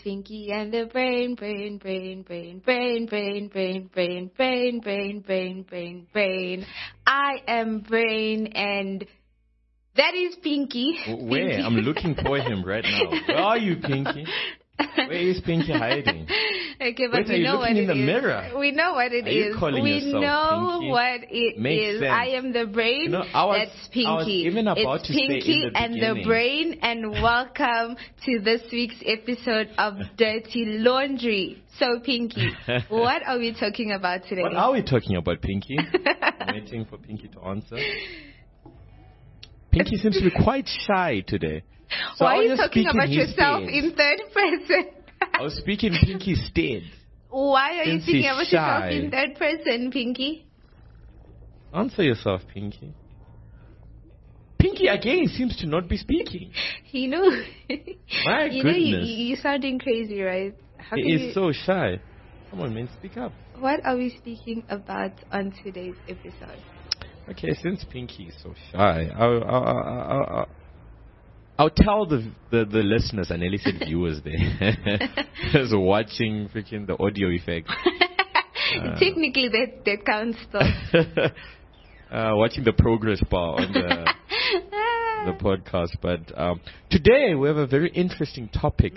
Pinky and the brain. I am Brain and that is Pinky. Where? Pinky. I'm looking for him right now. Where are you, Pinky? Where is Pinky hiding? Okay, but Wait, we are you know what looking it in the is. mirror? We know what it Are you is. calling We yourself know Pinky? what it Makes is. sense. I am the brain. That's Pinky. I was even about it's to say Pinky in the and the beginning. brain, and welcome to this week's episode of Dirty Laundry. So, Pinky, what are we talking about today? What are we talking about, Pinky? I'm waiting for Pinky to answer. Pinky seems to be quite shy today. So why are you talking about yourself in third person? I was speaking Pinky's stead. Why are you Since speaking he's about shy. yourself in third person, Pinky? Answer yourself, Pinky. Pinky again seems to not be speaking. You know, My you goodness. know, you're sounding crazy, right? How He can is so shy. Come on, man, speak up. What are we speaking about on today's episode? Okay, since Pinky is so shy, I'll tell the listeners, I nearly said viewers there, who's watching freaking the audio effect. Technically, that counts though. Watching the progress bar on the podcast. But today we have a very interesting topic.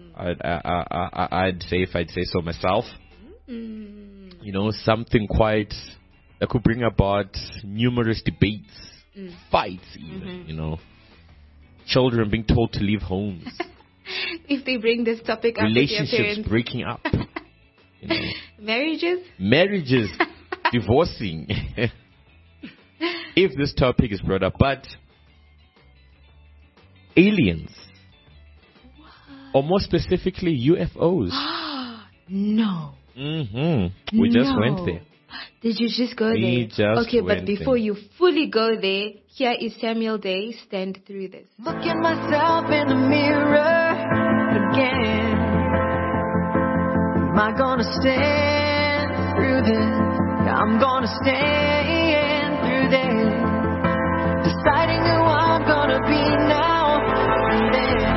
I'd say, if I'd say so myself. You know, something quite that could bring about numerous debates, fights even, you know. Children being told to leave homes. If they bring this topic up with their parents. Relationships breaking up. You know. Marriages. Divorcing. If this topic is brought up. But aliens. What? Or more specifically, UFOs. No. We just went there. Did you just go We there? just okay, went but before there. you fully go there, here is Samuel Day, Stand Through This. Look at myself in the mirror again. Am I gonna stand through this? I'm gonna stand through this. Deciding who I'm gonna be now and then.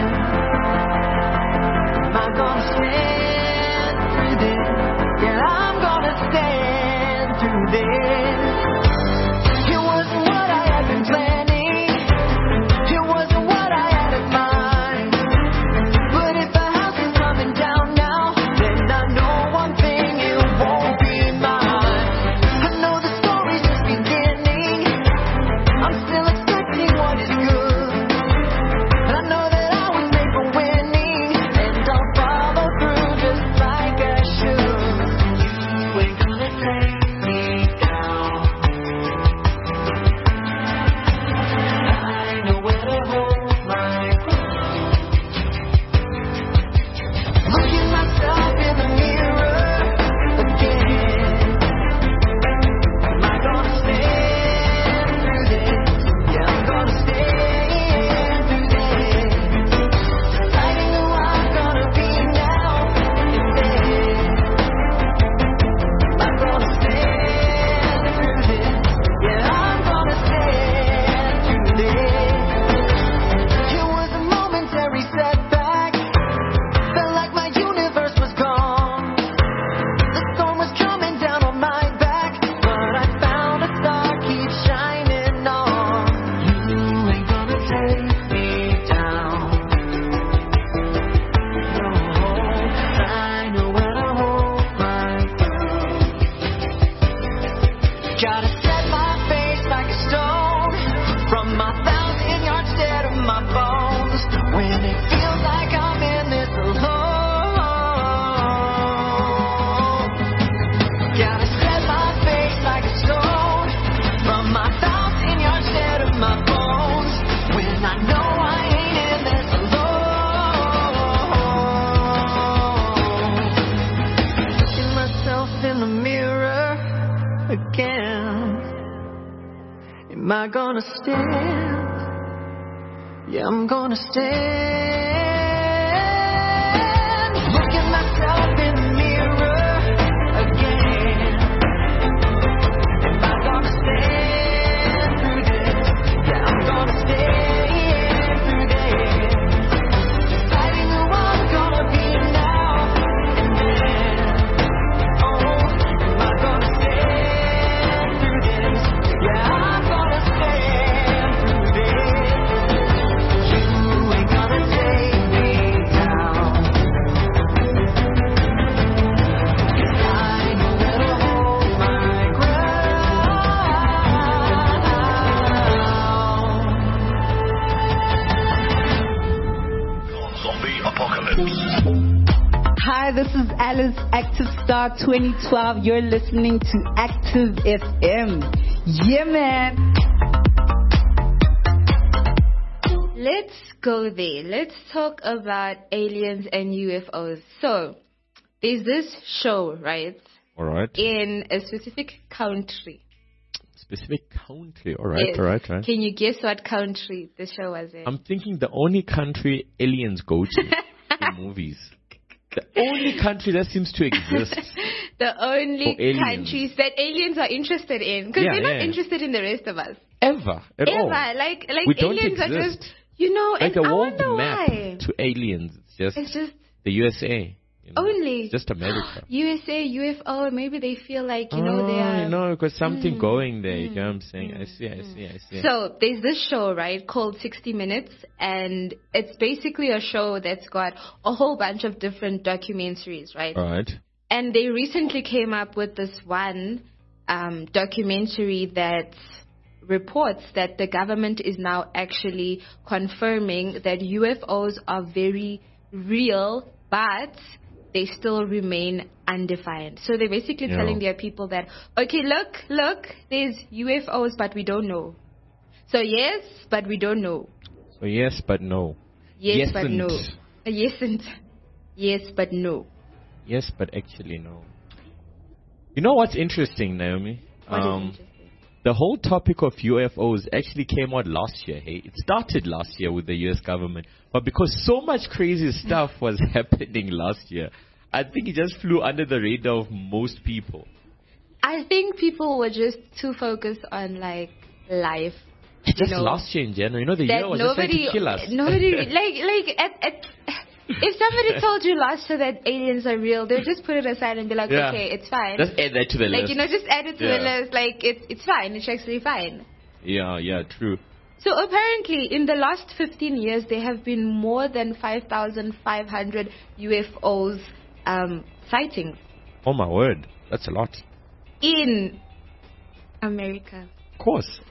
Am I gonna stand through this? Yeah, I'm gonna stand through this. It wasn't what I had been planning. It wasn't what I had in mind. But if the house is coming down now, then I know one thing, it won't be mine. I know the story's just beginning. I'm still expecting what is good. And I know that I was made for winning, and I'll follow through just like I should. You ain't gonna take me down. I know where to hold my ground. Look at myself in the mirror again. Am I gonna stand through this? Yeah, I'm gonna stand through this. Deciding who I'm gonna be now and then. Am I gonna stand through this? Yeah, I'm gonna stand through this. It was a momentary setback. Felt like my universe was gone. The storm was coming down on my back, but I found a star, keep shining on. You ain't gonna take me down. No, I know where to hold my ground. Gotta set my face like a stone from my 1,000-yard stare to my bones. When it feels like I'm in this alone, gotta set my face like a stone from my 1,000-yard stare to my bones. When I know I ain't in this alone. Look at myself in the mirror again. Am I gonna stand? Yeah, I'm gonna stand. Look at myself in the mirror again. Am I gonna stand through this? Yeah, I'm gonna stand through this. Deciding who I'm gonna be now. This is Alice, Active Star 2012. You're listening to Active FM. Yeah, man. Let's go there. Let's talk about aliens and UFOs. So, there's this show, right? All right. In a specific country. Specific country. All right, Yes. all right, all right. Can you guess what country the show was in? I'm thinking the only country aliens go to in movies. The only country that seems to exist. The only For aliens. countries that aliens are interested in. Because Yeah, they're not yeah. interested in the rest of us. Ever. At all. Ever. Like We don't aliens are exist. just, you know, Like and a I world wonder map why. to aliens. It's just The USA. You know, only. it's just America. USA, UFO, maybe they feel like, you know, they are... You know, because something going there. You know what I'm saying? I see. So there's this show, right, called 60 Minutes, and it's basically a show that's got a whole bunch of different documentaries, right? All right. And they recently came up with this one documentary that reports that the government is now actually confirming that UFOs are very real, but they still remain undefined. So they're basically Yeah. telling their people that, okay, look, there's UFOs, but we don't know. So yes, but we don't know. So yes, but no. Yes, but Yesn't. no. Yes, and yes, but no. Yes, but actually no. You know what's interesting, Naomi? What is interesting? The whole topic of UFOs actually came out last year. Hey, it started last year with the U.S. government, but because so much crazy stuff was happening last year, I think it just flew under the radar of most people. I think people were just too focused on like life. Just know, last year in January, you know, the That year was just trying to kill us. nobody if somebody told you last year that aliens are real, they'll just put it aside and be like, Yeah. okay, it's fine. Just add that to the like list. you know, just add it to the Yeah. list. Like it's fine. It's actually fine. Yeah, true. So apparently, in the last 15 years, there have been more than 5,500 UFOs sightings Oh my word, that's a lot. in America. Of course.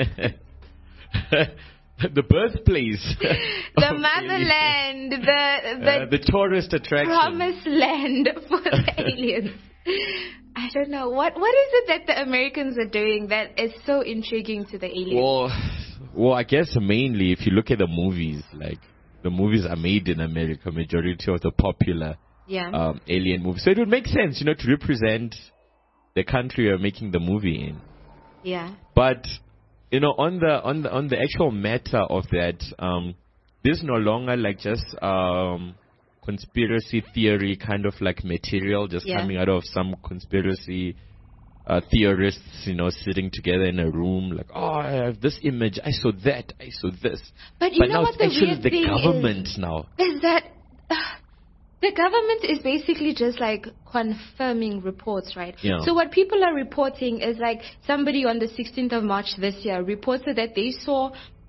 The birthplace. The of motherland, the tourist attraction. promised land for the aliens. I don't know. What is it that the Americans are doing that is so intriguing to the aliens? Well, I guess mainly if you look at the movies, like the movies are made in America, majority of the popular Yeah. alien movies. So it would make sense, you know, to represent the country you're making the movie in. Yeah. But you know, on the actual matter of that, this is no longer like just conspiracy theory kind of like material just Yeah. coming out of some conspiracy theorists, you know, sitting together in a room like, oh, I have this image, I saw that, I saw this. But you But know now what it's the actually weird the thing government now. is that the government is basically just like confirming reports, right? Yeah. So what people are reporting is like somebody on the 16th of March this year reported that they saw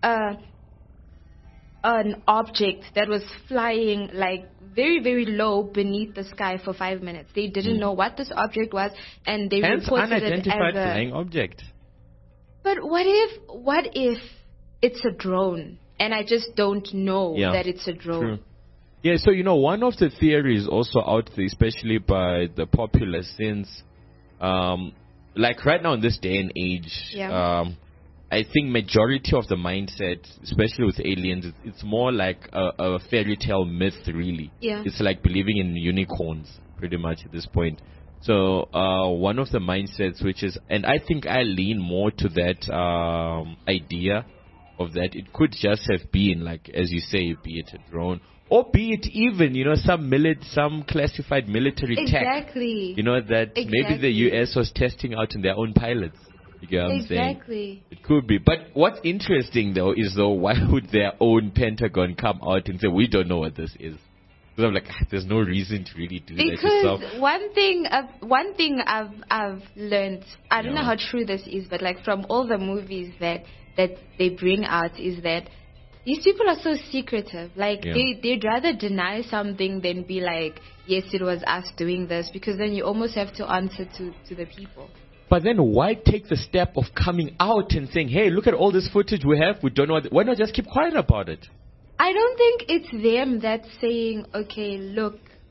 an object that was flying like very, very low beneath the sky for 5 minutes. They didn't know what this object was, and they Hence, reported it unidentified as a... flying object. But what if it's a drone and I just don't know Yeah. that it's a drone? True. Yeah, so, you know, one of the theories also out there, especially by the populace, since, like right now in this day and age, Yeah. I think majority of the mindset, especially with aliens, it's more like a fairy tale myth, really. Yeah. It's like believing in unicorns, pretty much at this point. So, one of the mindsets, which is, and I think I lean more to that idea of that it could just have been, like, as you say, be it a drone, or be it even, you know, some classified military tech, Exactly. you know, that maybe the Exactly. US was testing out in their own pilots. You get what I'm saying? Exactly. It could be. But what's interesting, though, is why would their own Pentagon come out and say, we don't know what this is? Because I'm like, there's no reason to really do that yourself. Because one thing I've learned, I don't know how true this is, but like from all the movies that they bring out is that these people are so secretive. Like they'd rather deny something than be like, yes, it was us doing this, because then you almost have to answer to the people. But then why take the step of coming out and saying, hey, look at all this footage we have, we don't know why not just keep quiet about it? I don't think it's them that's saying, okay, look,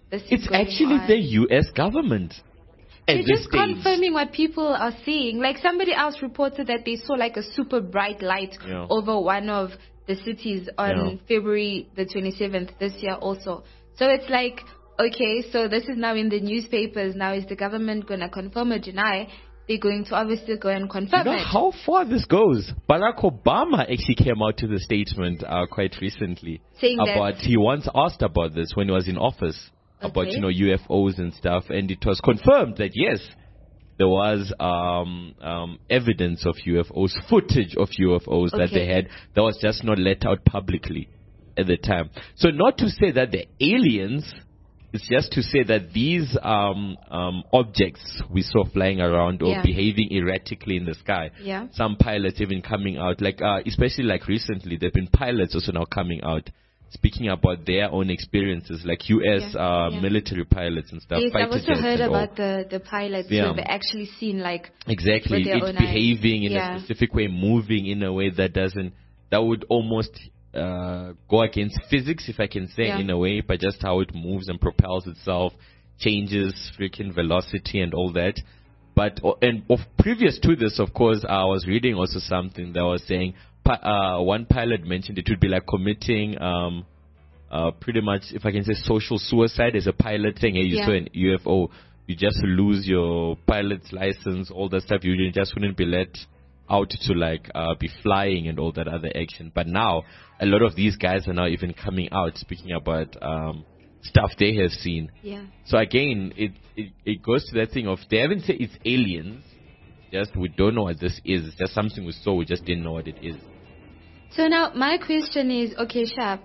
this is It's going actually on. the U.S. government. At They're this just stage. confirming what people are seeing. Like somebody else reported that they saw like a super bright light Yeah. over one of the cities on February the 27th this year also. So it's like, okay, so this is now in the newspapers. Now is the government going to confirm or deny? They're going to obviously go and confirm You know it. how far this goes? Barack Obama actually came out to the statement quite recently Saying that- about, he once asked about this when he was in office, about, Okay. UFOs and stuff, and it was confirmed that yes, there was evidence of UFOs, footage of UFOs that they Okay. had that was just not let out publicly at the time. So not to say that the aliens, it's just to say that these objects we saw flying around or Yeah. behaving erratically in the sky. Yeah. Some pilots even coming out, like especially like recently, there've been pilots also now coming out, speaking about their own experiences, like U.S. Yeah. military pilots and stuff. Yes, fighter I've also jets heard and all. about the pilots Yeah. who they actually seen like Exactly, with their it's own eyes. behaving in Yeah. a specific way, moving in a way that would almost go against physics, if I can say, Yeah. in a way, but just how it moves and propels itself, changes freaking velocity and all that. But previous to this, of course, I was reading also something that was saying one pilot mentioned it would be like committing pretty much, if I can say, social suicide as a pilot thing. Hey, you Yeah. saw an UFO, you just lose your pilot's license, all that stuff. You just wouldn't be let out to be flying and all that other action. But now a lot of these guys are now even coming out speaking about stuff they have seen. Yeah. So again, it goes to that thing of, they haven't said it's aliens, just we don't know what this is. It's just something we saw, we just didn't know what it is. So now my question is, okay, Sharp,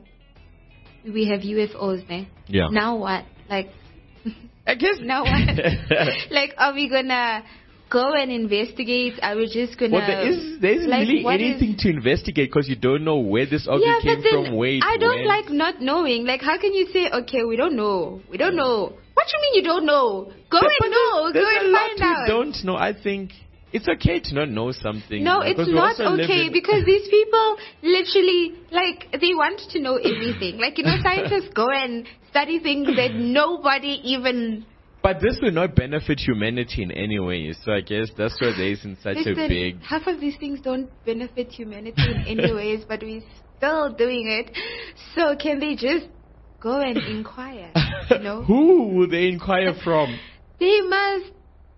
we have UFOs there. Yeah. Now what? Like, I guess now what? Like, are we gonna go and investigate? Are we just gonna? well, there isn't really what is- anything to investigate because you don't know where this object Yeah, came but then from, where it I don't went. like not knowing. Like, how can you say, okay, we don't know? We don't know. What do you mean you don't know? Go But and know. there's Go a and lot find we out. don't know. I think it's okay to not know something. No, it's because we not also live okay in- because these people literally, like, they want to know everything. Like, scientists go and study things that nobody even... But this will not benefit humanity in any way. So I guess that's why there isn't such a Listen, big... half of these things don't benefit humanity in any ways, but we're still doing it. So can they just go and inquire, Who will they inquire from? They must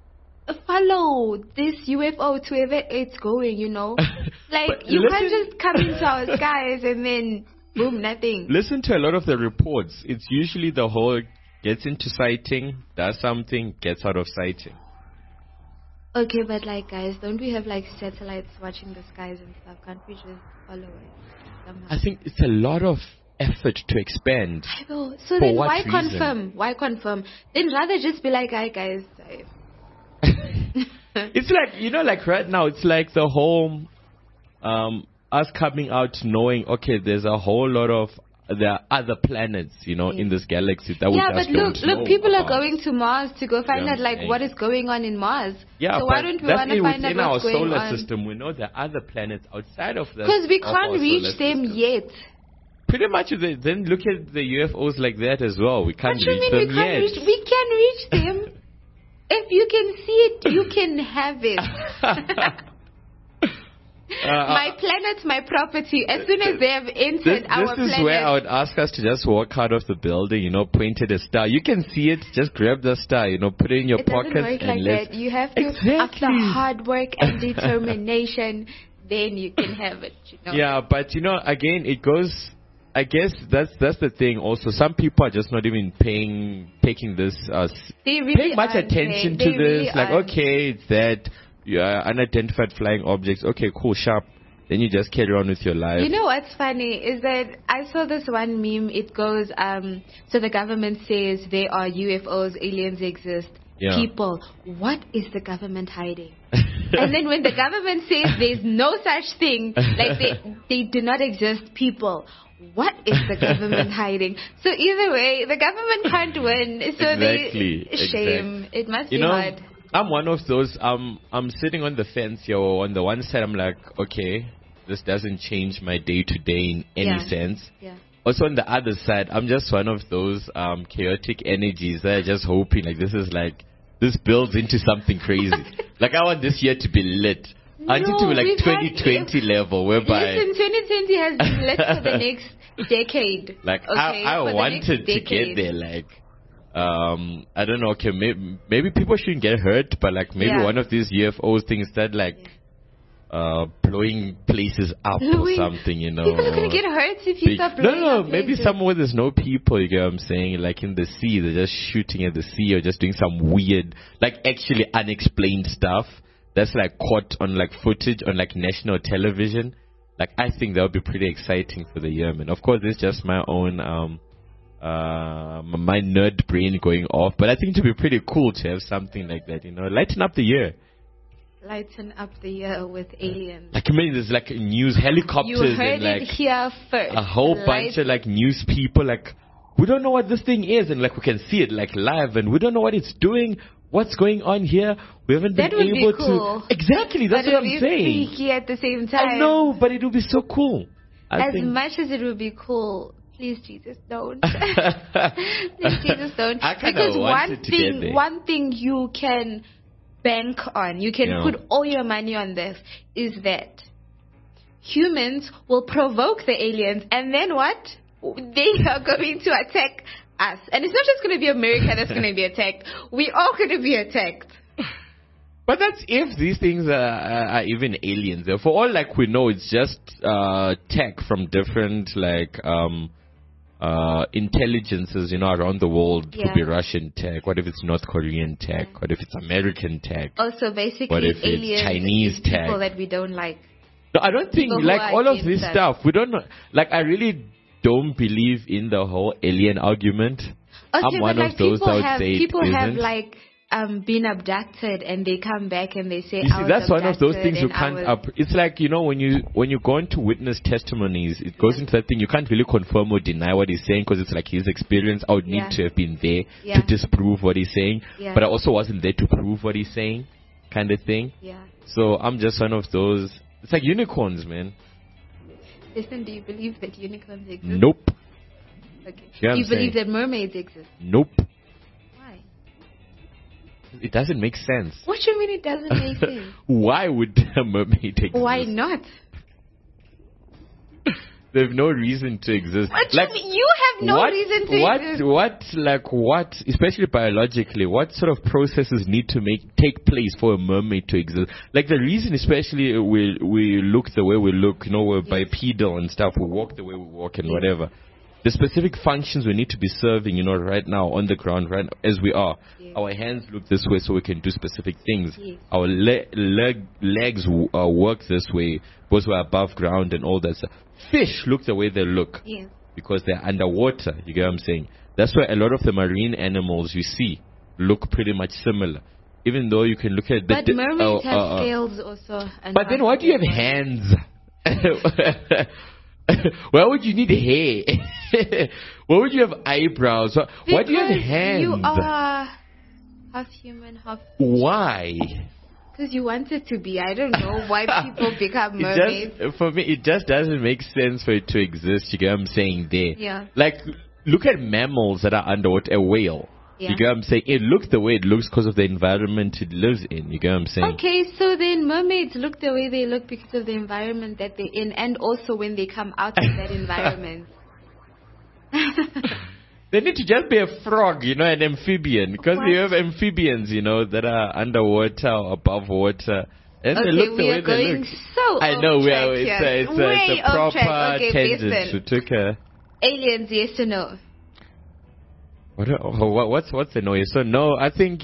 follow this UFO to wherever it's going, Like, But you listen- can't just come into our skies and then, boom, nothing. Listen to a lot of the reports. It's usually the whole gets into sighting, does something, gets out of sighting. Okay, but guys, don't we have satellites watching the skies and stuff? Can't we just follow it somehow? I think it's a lot of effort to expand. I know. So For then what why reason? confirm? Why confirm? Then rather just be like, hi guys. It's like right now, it's like the whole us coming out knowing, okay, there's a whole lot of, there are other planets, in this galaxy that we Yeah, just but don't know look, people are about. going to Mars to go find Yeah, out I'm saying. what is going on in Mars. Yeah, so why but don't we that's want to find out within our what's going solar on? system. We know there are other planets outside of that. Because we of our can't reach solar them system. yet. Pretty much, then look at the UFOs like that as well. We can't What do you reach mean we them can't yet. reach? We can reach them. If you can see it, you can have it. My planet, my property. As soon as they have entered our this planet. is where I would ask us to just walk out of the building, point at a star. You can see it, just grab the star, put it in your It doesn't pocket work and like let's... that. You have to, Exactly. after hard work and determination, then you can have it. Yeah, but again, it goes... I guess that's the thing also. Some people are just not even taking this, They really paying much aren't, attention they to really this. Like, aren't. okay, it's that, unidentified flying objects. Okay, cool, sharp. Then you just carry on with your life. You know what's funny is that I saw this one meme. It goes, so the government says there are UFOs, aliens exist. Yeah. People, what is the government hiding? And then when the government says there's no such thing, like they do not exist, people, what is the government hiding? So either way, the government can't win. So Exactly, shame. It must be You know, hard. I'm one of those. I'm sitting on the fence here. On the one side, I'm like, okay, this doesn't change my day to day in any Yeah. sense. Yeah. also on the other side, I'm just one of those chaotic energies that are just hoping like this builds into something crazy. Like I want this year to be lit. I need to be like 2020 level whereby. Listen, 2020 has been lit for the next decade. Like okay, I wanted to get there. Like I don't know. Okay, maybe people shouldn't get hurt, but like maybe one of these UFO things that like blowing places up or something. You know, people are gonna get hurt if you start blowing up maybe places. somewhere where there's no people. You get what I'm saying? Like in the sea, they're just shooting at the sea or just doing some weird, like actually unexplained stuff. That's like caught on like footage on like national television. Like I think that would be pretty exciting for the year, man. Of course, it's just my own my nerd brain going off, but I think it would be pretty cool to have something like that. You know, lighten up the year. Lighten up the year with aliens. Like imagine there's like news helicopters You heard and like it here first. a whole bunch of like news people. Like we don't know what this thing is, and like we can see it like live, and we don't know what it's doing. What's going on here? We haven't been able cool. to. Exactly, that's what I'm saying. Freaky at the same time. I know, but it would be so cool. As much as it would be cool, please Jesus don't. Please Jesus don't. I kinda Because wanted to get there. one thing you can bank on, you can put all your money on this, is that humans will provoke the aliens, and then what? They are going to attack us. And it's not just going to be America that's going to be attacked. We're all going to be attacked. But that's if these things are even aliens. For all like we know, it's just tech from different like intelligences, you know, around the world. Could be Russian tech. What if it's North Korean tech? What if it's American tech? Also, basically, what if aliens it's Chinese tech? People that we don't like. No, I don't think like all of this stuff. We don't know. Like I really don't believe in the whole alien argument. Okay, I'm one of those that would say people it have isn't. like been abducted and they come back and they say, you see, that's one of those things you can't it's like, you know, when you go into witness testimonies, it goes into that thing you can't really confirm or deny what he's saying, because it's like his experience. I would need to have been there to disprove what he's saying, but I also wasn't there to prove what he's saying, kind of thing. So I'm just one of those. It's like unicorns, man. Listen, do you believe that unicorns exist? Nope. Okay. You know Do you believe that mermaids exist? Nope. Why? It doesn't make sense. What do you mean it doesn't make sense? Why would a mermaid exist? Why not? They have no reason to exist. What like, you have no reason to exist. Especially biologically, what sort of processes need to take place for a mermaid to exist? Like the reason, especially we look the way we look, you know, we're bipedal and stuff, we walk the way we walk and whatever. The specific functions we need to be serving, you know, right now on the ground, right as we are. Our hands look this way so we can do specific things. Our legs work this way because we're above ground and all that stuff. Fish look the way they look because they're underwater. You get what I'm saying? That's why a lot of the marine animals you see look pretty much similar. Even though you can look at the... But mermaids have scales also. But then why do you have hands? Why would you need hair? Why would you have eyebrows? Why do you have hands? You are half human, half fish. Why? Because you want it to be. I don't know why people become mermaids. For me, it just doesn't make sense for it to exist. You get what I'm saying there? Yeah. Like, look at mammals that are underwater. A whale. You get what I'm saying? It looks the way it looks because of the environment it lives in. You get what I'm saying? Okay, so then mermaids look the way they look because of the environment that they're in, and also when they come out of that environment. They need to just be a frog, you know, an amphibian. Because you have amphibians, you know, that are underwater or above water. And they look the way they look. So I know, it's a proper tangent. Listen. Aliens, yes or no? What's the noise? So no, I think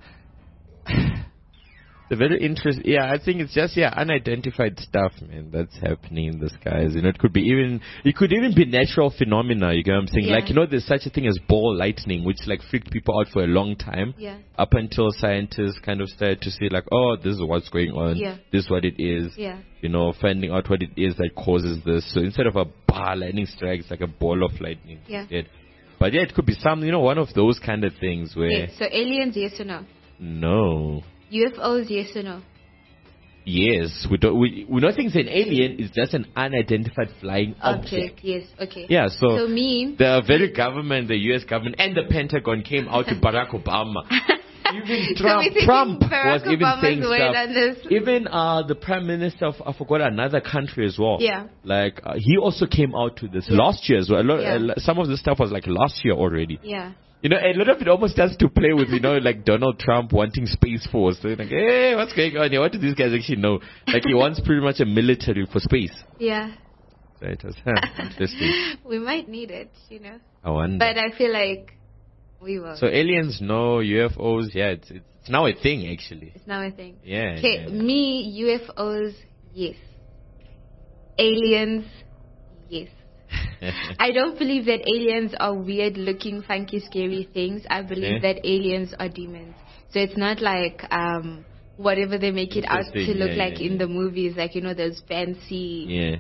the very interesting. Yeah, I think it's just unidentified stuff, man. That's happening in the skies. You know, it could even be natural phenomena. You get what I'm saying? Like, you know, there's such a thing as ball lightning, which like freaked people out for a long time. Up until scientists kind of started to see like, oh, this is what's going on. This is what it is. You know, finding out what it is that causes this. So instead of a bar lightning strike, it's like a ball of lightning. But it could be some, you know, one of those kind of things where... So aliens, yes or no? No. UFOs, yes or no? Yes, we don't think it's an alien. It's just an unidentified flying object. Yes, okay. Yeah, so me, the very government, the U.S. government, and the Pentagon came out to Barack Obama. Even Trump was even saying stuff. Even the Prime Minister of, I forgot, another country as well. Yeah. Like, he also came out to this last year as well. Some of the stuff was like last year already. Yeah. You know, a lot of it almost has to play with, you know, like Donald Trump wanting Space Force. They're like, hey, what's going on here? What do these guys actually know? Like, he wants pretty much a military for space. Yeah. So it was interesting. We might need it, you know. I wonder. But I feel like we will. So aliens, no. UFOs, yeah, it's now a thing, actually. It's now a thing. Yeah. Okay, me, UFOs, yes. Aliens, yes. I don't believe that aliens are weird looking, funky, scary things. I believe that aliens are demons. So it's not like whatever they make it out to look like in the movies, like, you know, those fancy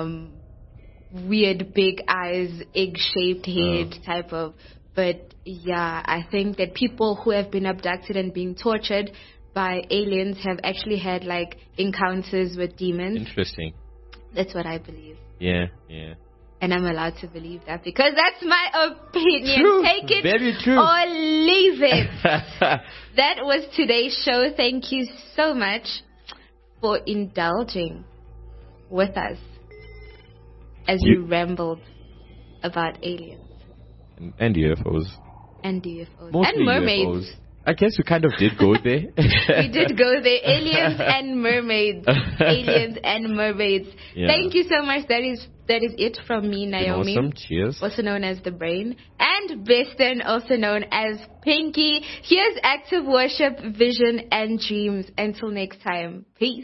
weird big eyes, egg-shaped head type of. But yeah, I think that people who have been abducted and being tortured by aliens have actually had like encounters with demons. Interesting. That's what I believe. Yeah. And I'm allowed to believe that because that's my opinion. True. Take it Very true. or leave it. That was today's show. Thank you so much for indulging with us as we rambled about aliens. And UFOs. And UFOs. Mostly and mermaids. UFOs. I guess we kind of did go there. We did go there. Aliens and mermaids. Aliens and mermaids. Yeah. Thank you so much. That is it from me, Naomi. Awesome. Cheers. Also known as The Brain. And Beston, also known as Pinky. Here's Active Worship, Vision and Dreams. Until next time. Peace.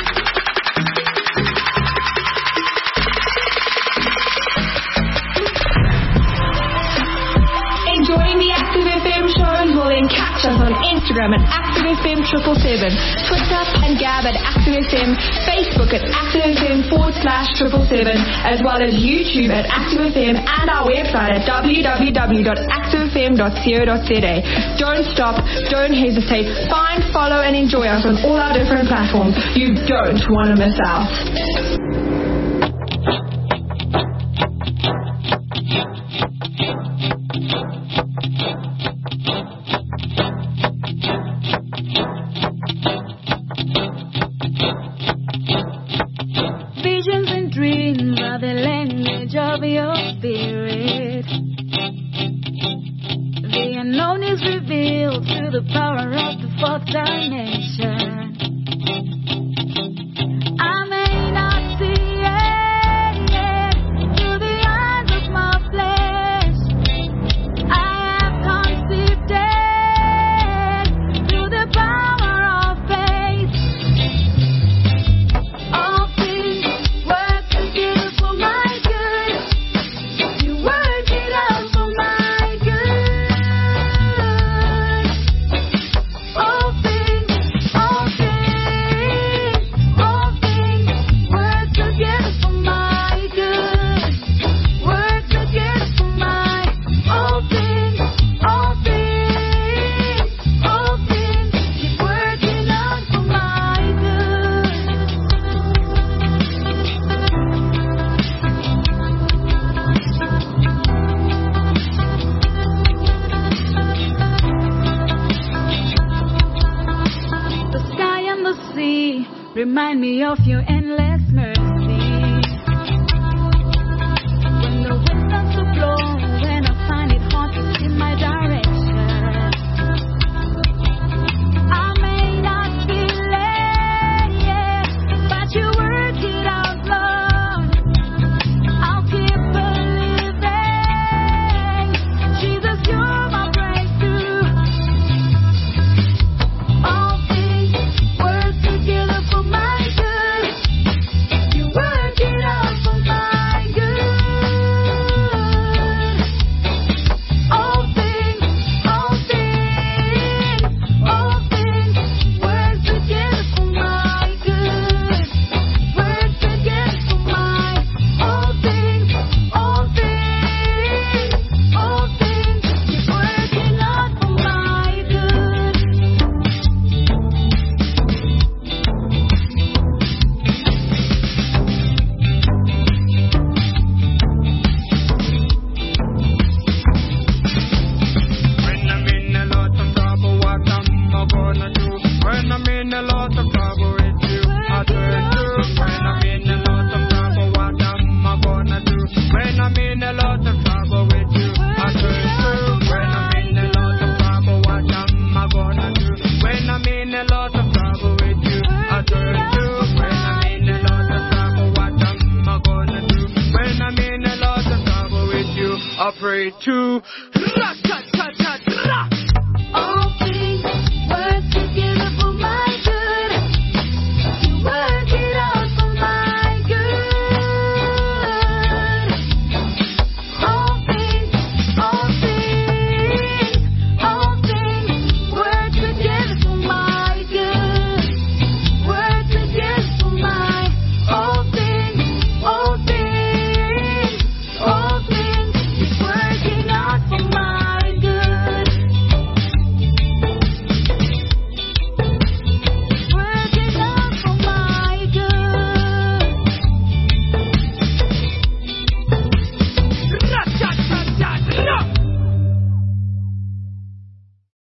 Enjoying the Active FM shows? Well, then catch us on Instagram at ActiveFM777, Twitter and Gab at ActiveFM, Facebook at ActiveFM/777, as well as YouTube at ActiveFM and our website at www.activefm.co.za. Don't stop, don't hesitate. Find, follow and enjoy us on all our different platforms. You don't want to miss out. Of your spirit, the unknown is revealed through the power of the fourth dimension. I may not see it through the eyes of my flesh. I have conceived it through the power of faith. All things work together for my good. You work it out for my good. All things work together for my good. Work together for my all things keep working out for my good. The sky and the sea remind me of your endless mercy. When the wind starts to blow, when I find it hard to see my direction, I may not feel it, but you work it out, Lord. I'll keep believing. Jesus, you're my breakthrough. All things work together for my good. 3, 2,